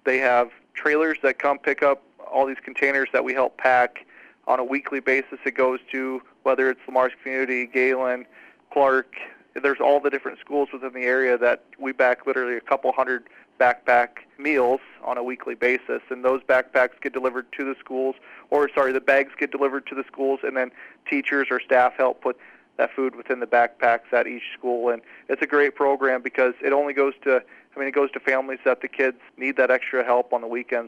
They have trailers that come pick up all these containers that we help pack on a weekly basis. It goes to, whether it's Lamar's Community, Galen, Clark. There's all the different schools within the area that we back literally a couple hundred backpack meals on a weekly basis, and those backpacks get delivered to the schools, the bags get delivered to the schools, and then teachers or staff help put that food within the backpacks at each school. And it's a great program because it only goes to, it goes to families that the kids need that extra help on the weekends.